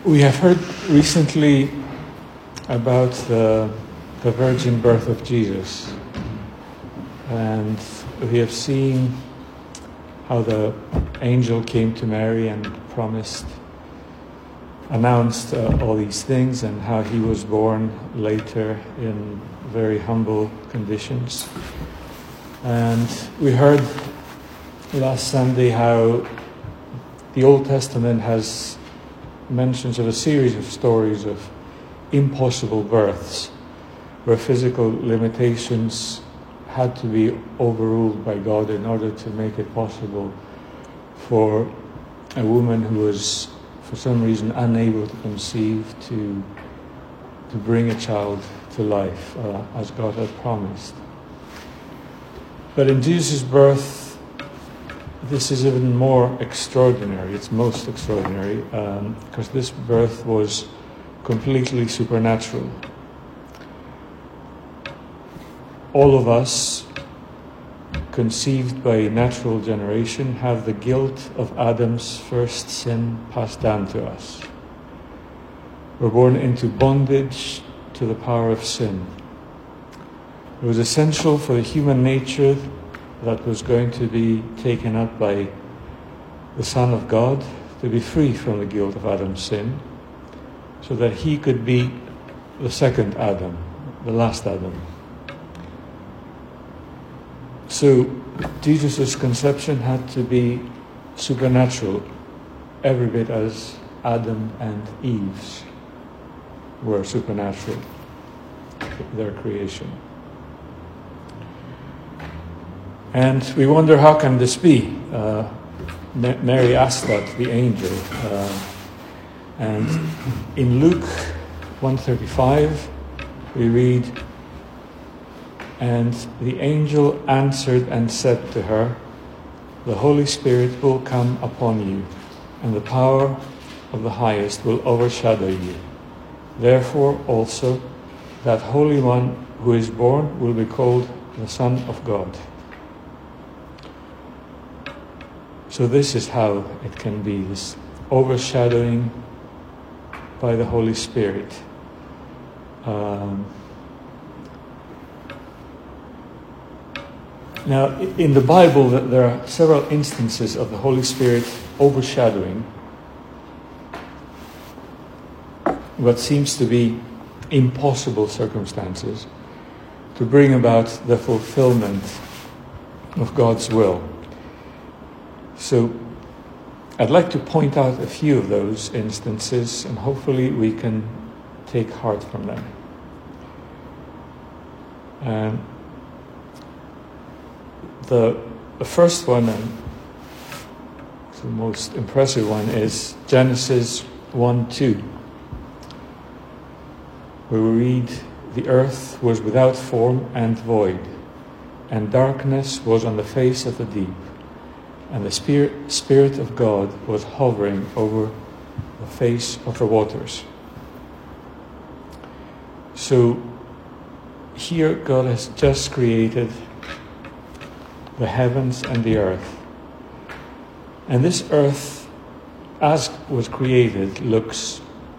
We have heard recently about the virgin birth of Jesus, and we have seen how the angel came to Mary and announced all these things, and how he was born later in very humble conditions. And we heard last Sunday how the Old Testament has mentions of a series of stories of impossible births, where physical limitations had to be overruled by God in order to make it possible for a woman who was, for some reason, unable to conceive to bring a child to life, as God had promised. But in Jesus' birth, this is even more extraordinary. It's most extraordinary because this birth was completely supernatural. All of us, conceived by natural generation, have the guilt of Adam's first sin passed down to us. We're born into bondage to the power of sin. It was essential for the human nature that was going to be taken up by the Son of God to be free from the guilt of Adam's sin, so that he could be the second Adam, the last Adam. So Jesus' conception had to be supernatural, every bit as Adam and Eve's were supernatural, their creation. And we wonder, how can this be? Mary asked that, the angel. And in Luke 1:35, we read, "And the angel answered and said to her, 'The Holy Spirit will come upon you, and the power of the Highest will overshadow you. Therefore also that Holy One who is born will be called the Son of God.'" So this is how it can be, this overshadowing by the Holy Spirit. Now, in the Bible, there are several instances of the Holy Spirit overshadowing what seems to be impossible circumstances to bring about the fulfillment of God's will. So I'd like to point out a few of those instances, and hopefully we can take heart from them. The first one, and the most impressive one, is Genesis 1:2, where we read, "The earth was without form and void, and darkness was on the face of the deep, and the Spirit of God was hovering over the face of the waters." So here God has just created the heavens and the earth. And this earth, as was created, looks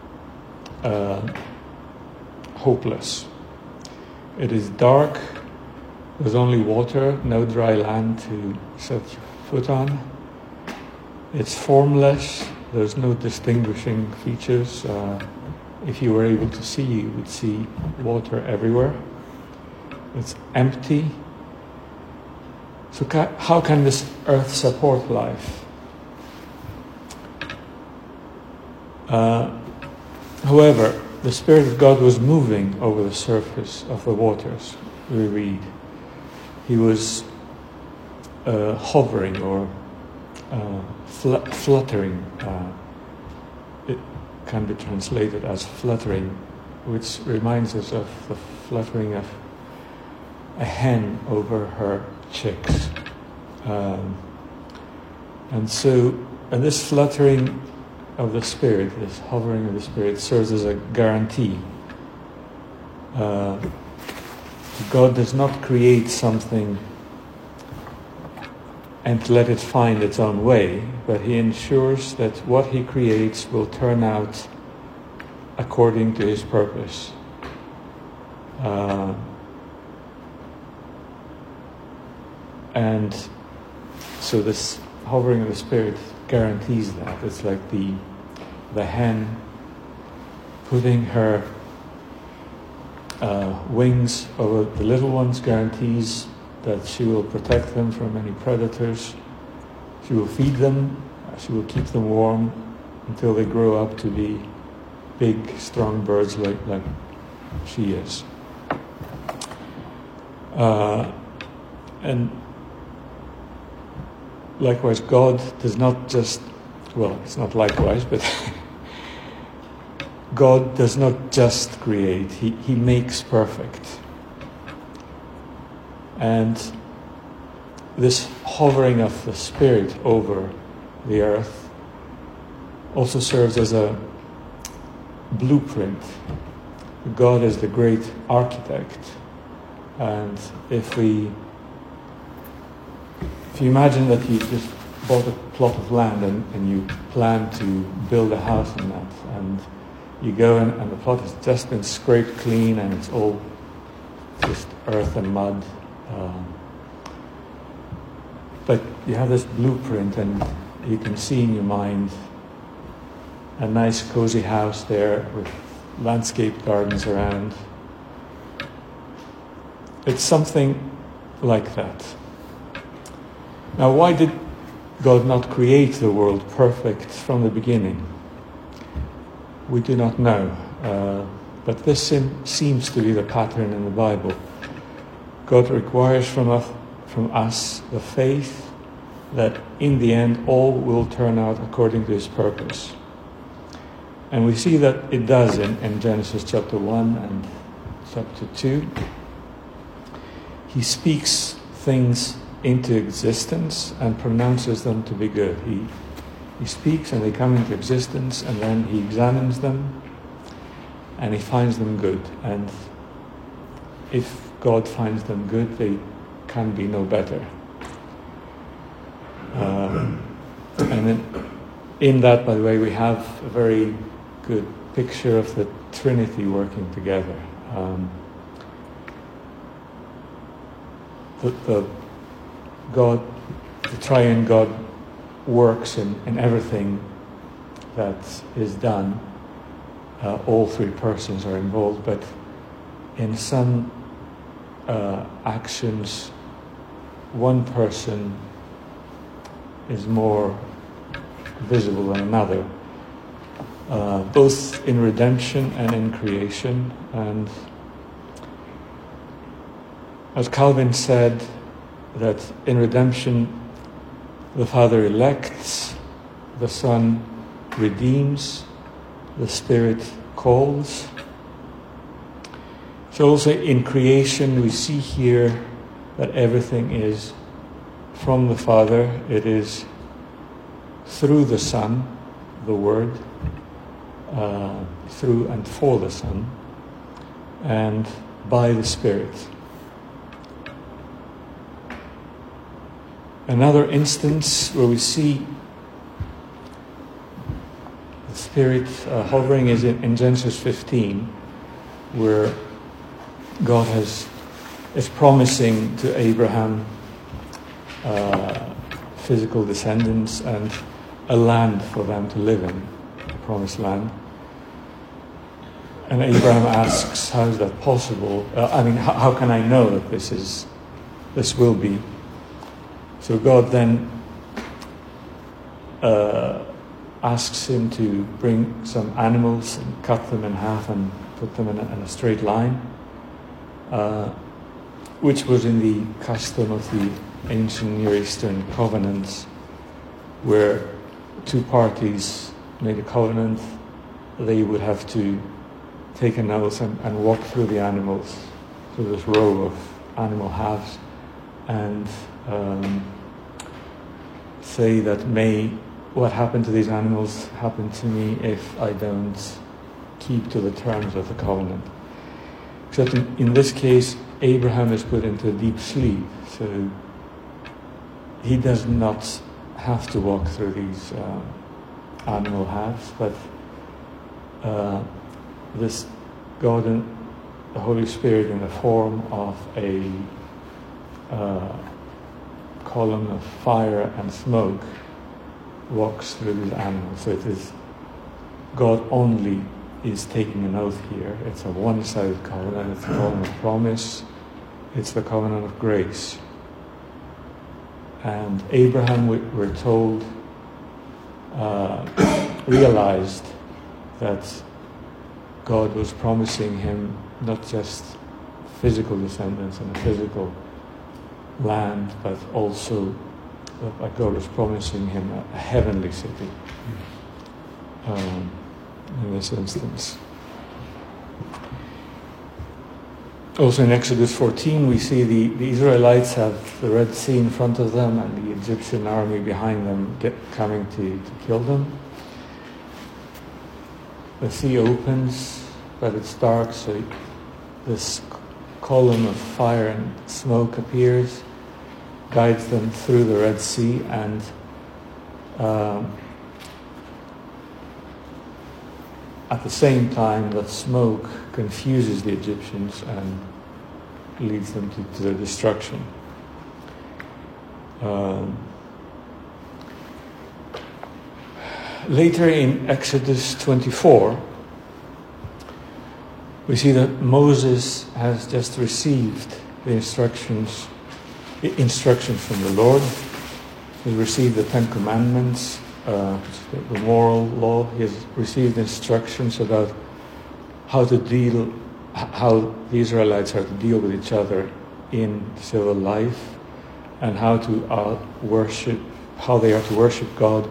hopeless. It is dark, there's only water, no dry land to set your foot on. It's formless, there's no distinguishing features. If you were able to see, you would see water everywhere. It's empty. So how can this earth support life? However, the Spirit of God was moving over the surface of the waters, we read. He was hovering or fluttering. It can be translated as fluttering, which reminds us of the fluttering of a hen over her chicks. And this fluttering of the Spirit, this hovering of the Spirit, serves as a guarantee. God does not create something and let it find its own way, but he ensures that what he creates will turn out according to his purpose. And so this hovering of the Spirit guarantees that. It's like the hen putting her wings over the little ones, guarantees that she will protect them from any predators. She will feed them, she will keep them warm until they grow up to be big, strong birds like she is. And likewise, God does not just, well, it's not likewise, but God does not just create, He makes perfect. And this hovering of the Spirit over the earth also serves as a blueprint. God is the great architect. And if you imagine that you just bought a plot of land and you plan to build a house on that, and you go and the plot has just been scraped clean and it's all just earth and mud. But you have this blueprint and you can see in your mind a nice cozy house there with landscaped gardens around. It's something like that. Now, why did God not create the world perfect from the beginning? We do not know. But this seems to be the pattern in the Bible. God requires from us the faith that in the end all will turn out according to His purpose. And we see that it does in Genesis chapter 1 and chapter 2. He speaks things into existence and pronounces them to be good. He speaks and they come into existence, and then He examines them and He finds them good. And if God finds them good, they can be no better. And in that, by the way, we have a very good picture of the Trinity working together. The triune God works in everything that is done. All three persons are involved, but in some actions, one person is more visible than another, both in redemption and in creation. And as Calvin said, that in redemption the Father elects, the Son redeems, the Spirit calls. So also in creation we see here that everything is from the Father. It is through the Son, the Word, through and for the Son, and by the Spirit. Another instance where we see the Spirit hovering is in Genesis 15, where God is promising to Abraham physical descendants and a land for them to live in, the promised land. And Abraham asks, how is that possible? How can I know that this will be? So God then asks him to bring some animals and cut them in half and put them in a straight line, which was in the custom of the ancient Near Eastern covenants, where two parties made a covenant. They would have to take an oath and walk through the animals, through this row of animal halves, and say that may what happened to these animals happen to me if I don't keep to the terms of the covenant. Except in this case, Abraham is put into a deep sleep, so he does not have to walk through these animal halves, but this God and the Holy Spirit in the form of a column of fire and smoke walks through these animals. So it is God only is taking an oath here. It's a one-sided covenant. It's a covenant of promise. It's the covenant of grace. And Abraham, we're told, realized that God was promising him not just physical descendants and a physical land, but also that God was promising him a heavenly city in this instance. Also in Exodus 14 we see the Israelites have the Red Sea in front of them and the Egyptian army behind them coming to kill them. The sea opens, but it's dark, so this column of fire and smoke appears, guides them through the Red Sea, and at the same time that smoke confuses the Egyptians and leads them to their destruction. Later in Exodus 24, we see that Moses has just received the instructions from the Lord. He's received the Ten Commandments, the moral law. He has received instructions about how the Israelites are to deal with each other in civil life, and how they are to worship God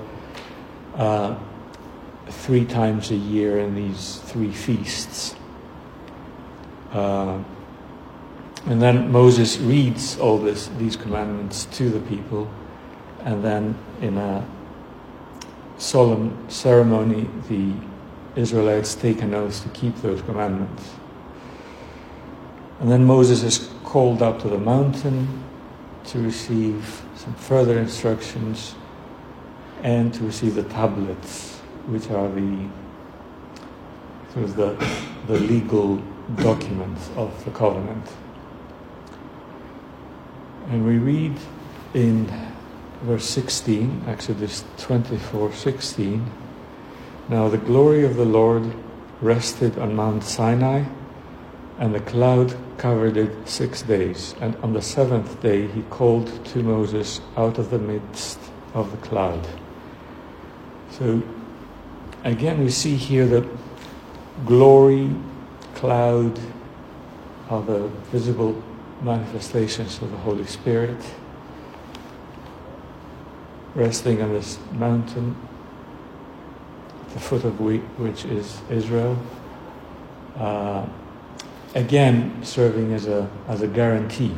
3 times a year in these 3 feasts. And then Moses reads all these commandments to the people, and then in a solemn ceremony the Israelites take an oath to keep those commandments. And then Moses is called up to the mountain to receive some further instructions and to receive the tablets, which are the legal documents of the covenant. And we read in verse 16, Exodus 24:16, "Now the glory of the Lord rested on Mount Sinai, and the cloud covered it 6 days. And on the 7th day he called to Moses out of the midst of the cloud." So again we see here that glory, cloud are the visible manifestations of the Holy Spirit resting on this mountain, at the foot of which is Israel, again serving as a guarantee.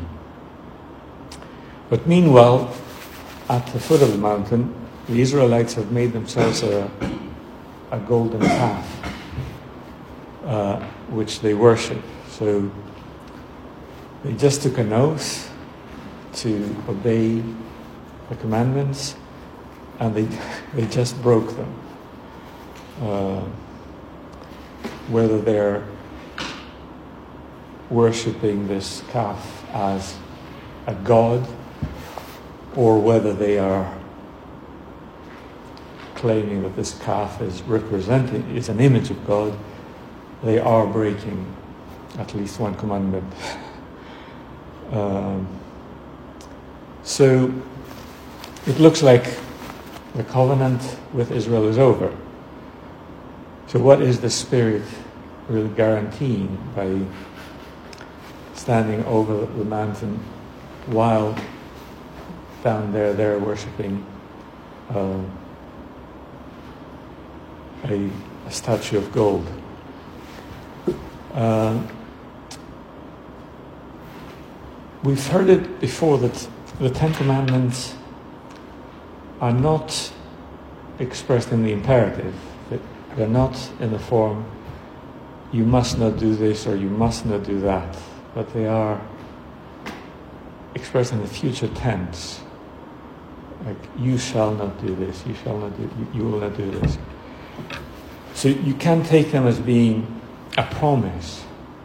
But meanwhile, at the foot of the mountain, the Israelites have made themselves a golden calf, which they worship. So they just took an oath to obey the commandments, and they just broke them. Whether they're worshipping this calf as a god, or whether they are claiming that this calf is an image of God, they are breaking at least one commandment. So it looks like the covenant with Israel is over. So what is the Spirit really guaranteeing by standing over the mountain while down there they're worshipping a statue of gold? We've heard it before that the Ten Commandments are not expressed in the imperative. They're not in the form, you must not do this or you must not do that, but they are expressed in the future tense. Like, you shall not do this, you will not do this. So you can take them as being a promise.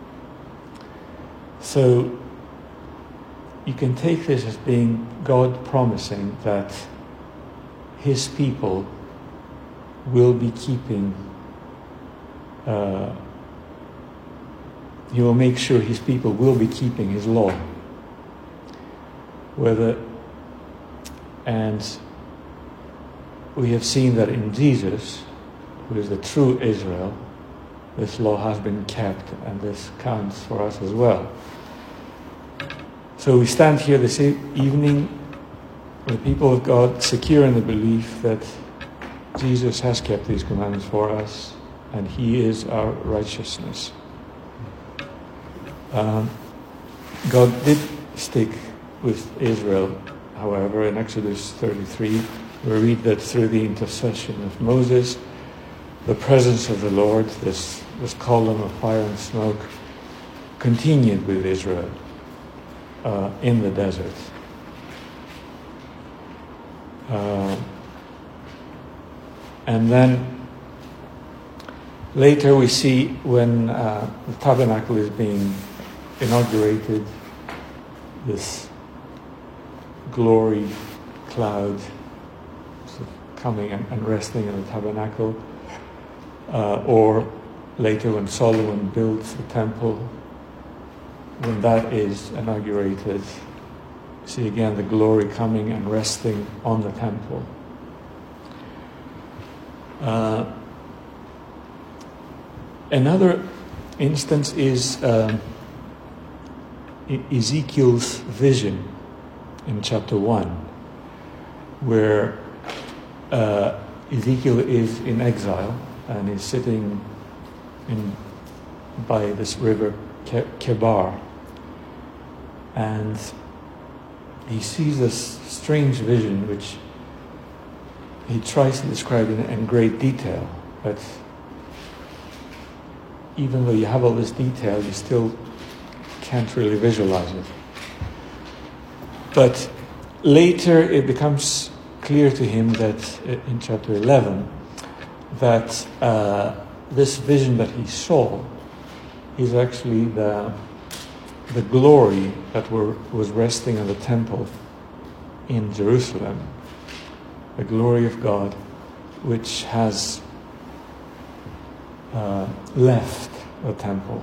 So you can take this as being God promising that his people will be keeping, he will make sure his people will be keeping his law. And we have seen that in Jesus, who is the true Israel, this law has been kept, and this counts for us as well. So we stand here this evening, the people of God, secure in the belief that Jesus has kept these commandments for us, and he is our righteousness. God did stick with Israel, however. In Exodus 33, we read that through the intercession of Moses, the presence of the Lord, this column of fire and smoke, continued with Israel in the desert. And then later we see when the tabernacle is being inaugurated, this glory cloud sort of coming and resting in the tabernacle, or later when Solomon built the temple, when that is inaugurated, see again the glory coming and resting on the temple. Another instance is Ezekiel's vision in chapter 1, where Ezekiel is in exile and is sitting by this river Kebar, and he sees this strange vision which he tries to describe in great detail, but even though you have all this detail, you still can't really visualize it. But later it becomes clear to him that in chapter 11 that this vision that he saw is actually the glory that was resting on the temple in Jerusalem, the glory of God, which has left the temple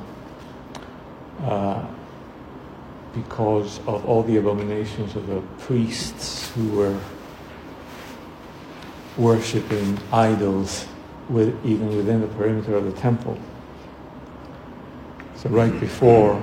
because of all the abominations of the priests who were worshipping idols even within the perimeter of the temple. So right before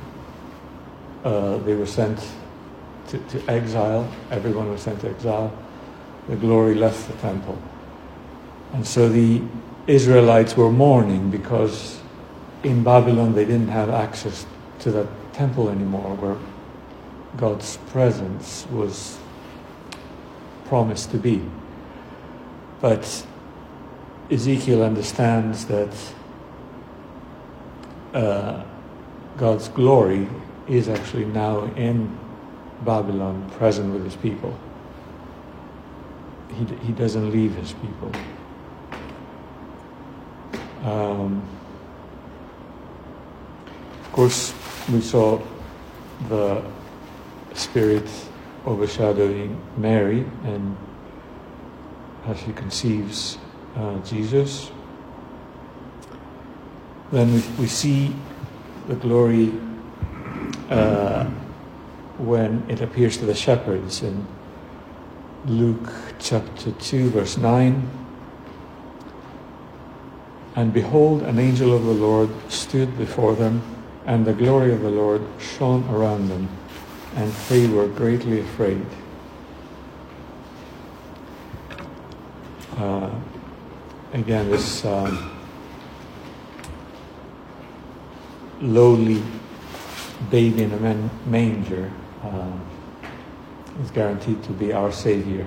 they were sent to exile, everyone was sent to exile, the glory left the temple. And so the Israelites were mourning because in Babylon they didn't have access to that temple anymore where God's presence was promised to be. But Ezekiel understands that God's glory is actually now in Babylon, present with his people. He doesn't leave his people. Of course, we saw the Spirit overshadowing Mary and as she conceives Jesus. Then we see the glory when it appears to the shepherds in Luke chapter 2, verse 9. And behold, an angel of the Lord stood before them, and the glory of the Lord shone around them, and they were greatly afraid. Again, this lowly baby in a manger is guaranteed to be our Savior.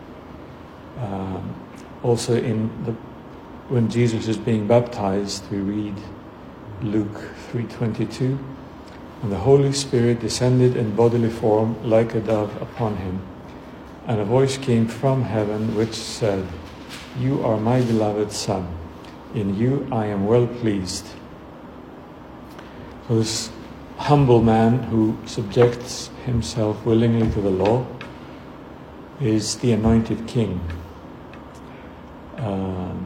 Also, when Jesus is being baptized, we read Luke 3:22, and the Holy Spirit descended in bodily form like a dove upon him, and a voice came from heaven which said, "You are my beloved Son, in you I am well pleased." So this humble man who subjects himself willingly to the law is the anointed king. And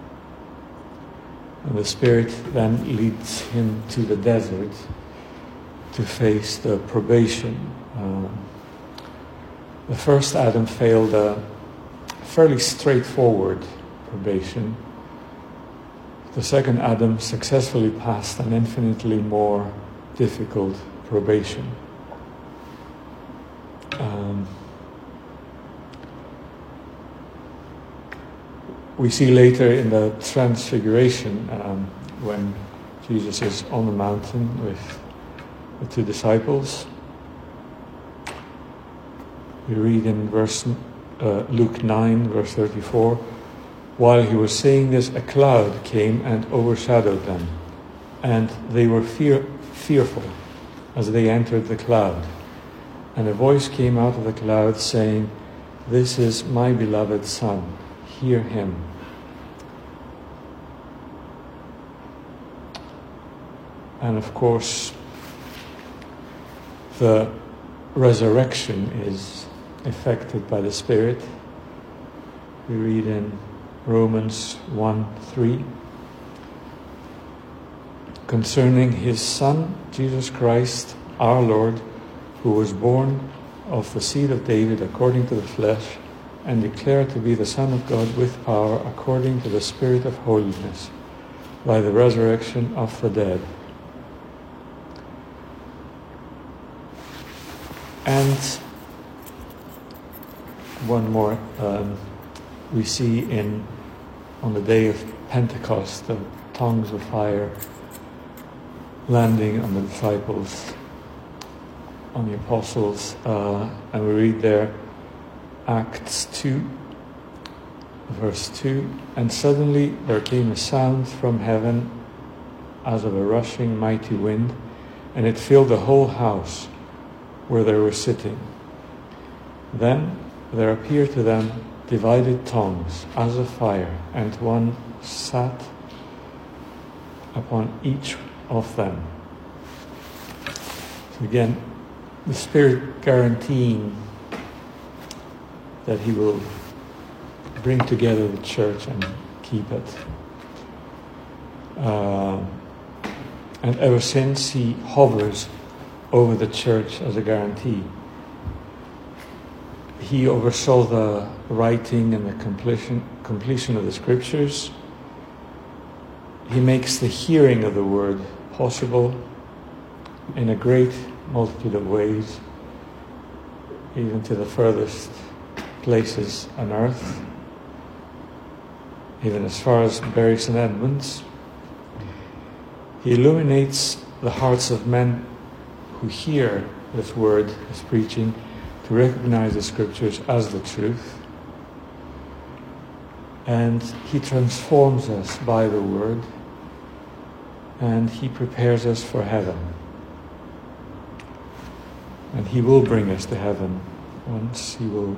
the Spirit then leads him to the desert to face the probation. The first Adam failed a fairly straightforward probation. The second Adam successfully passed an infinitely more difficult probation. We see later in the Transfiguration, when Jesus is on the mountain with the two disciples, we read in Luke 9, verse 34, while he was saying this, a cloud came and overshadowed them, and they were fearful as they entered the cloud. And a voice came out of the cloud saying, "This is my beloved Son, hear him." And of course, the resurrection is effected by the Spirit. We read in Romans 1:3, concerning his Son, Jesus Christ, our Lord, who was born of the seed of David according to the flesh, and declared to be the Son of God with power according to the Spirit of holiness, by the resurrection of the dead. And one more, we see on the day of Pentecost, the tongues of fire landing on the disciples, on the apostles, and we read there, Acts 2, verse 2, and suddenly there came a sound from heaven as of a rushing mighty wind, and it filled the whole house where they were sitting. Then there appeared to them divided tongues as of fire, and one sat upon each of them. So again, the Spirit guaranteeing that he will bring together the church and keep it. And ever since, he hovers over the church as a guarantee. He oversaw the writing and the completion of the scriptures. He makes the hearing of the word possible in a great multitude of ways, even to the furthest places on earth, even as far as Bury St. Edmunds. He illuminates the hearts of men who hear this word, this preaching, to recognize the scriptures as the truth. And he transforms us by the word, and he prepares us for heaven. And he will bring us to heaven once. He will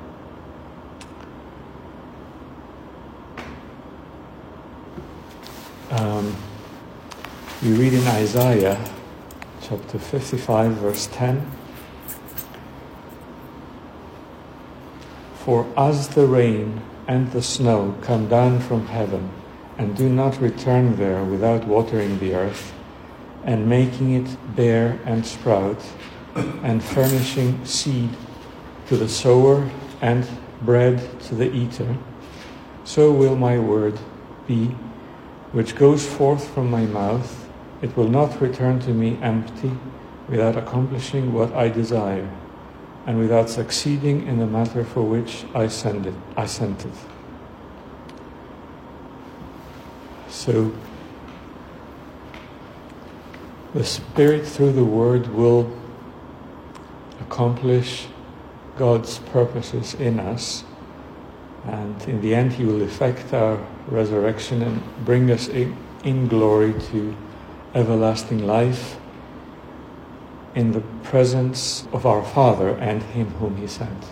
we read in Isaiah chapter 55 verse 10, for as the rain and the snow come down from heaven and do not return there without watering the earth and making it bear and sprout and furnishing seed to the sower and bread to the eater, so will my word be which goes forth from my mouth. It will not return to me empty, without accomplishing what I desire, and without succeeding in the matter for which I sent it. So, the Spirit through the Word will accomplish God's purposes in us, and in the end He will effect our resurrection and bring us in glory to everlasting life in the presence of our Father and Him whom He sent.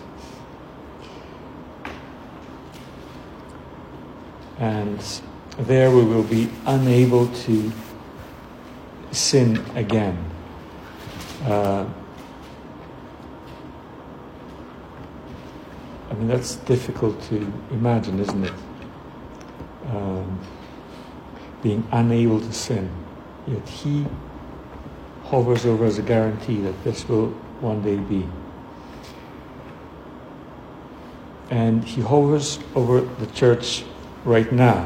And there we will be unable to sin again. I mean, that's difficult to imagine, isn't it? Being unable to sin. Yet he hovers over as a guarantee that this will one day be. And he hovers over the church right now.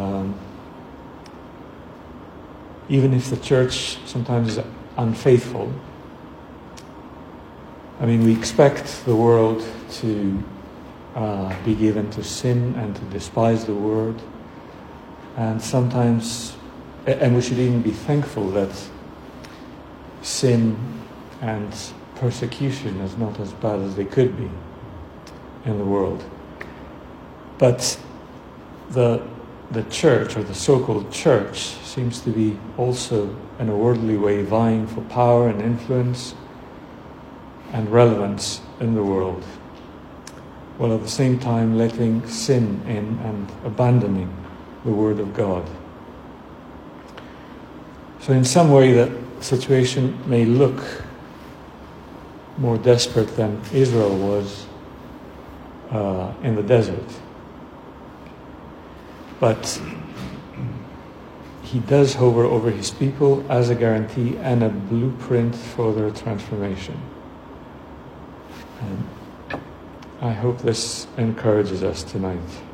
Even if the church sometimes is unfaithful. I mean, we expect the world to be given to sin and to despise the word. And sometimes, and we should even be thankful that sin and persecution is not as bad as they could be in the world. But the church, or the so-called church, seems to be also, in a worldly way, vying for power and influence and relevance in the world, while at the same time letting sin in and abandoning the Word of God. So in some way that situation may look more desperate than Israel was in the desert. But he does hover over his people as a guarantee and a blueprint for their transformation. And I hope this encourages us tonight.